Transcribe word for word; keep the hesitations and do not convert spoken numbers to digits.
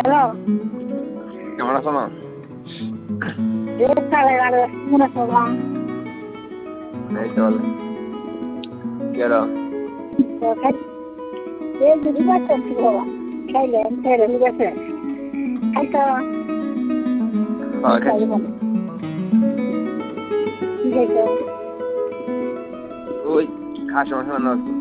Hello কেমন আছো মা? এই তো ভালো। কি আর হ্যাঁ খাইছি। ওই খাসি মাংস রান্না করছি।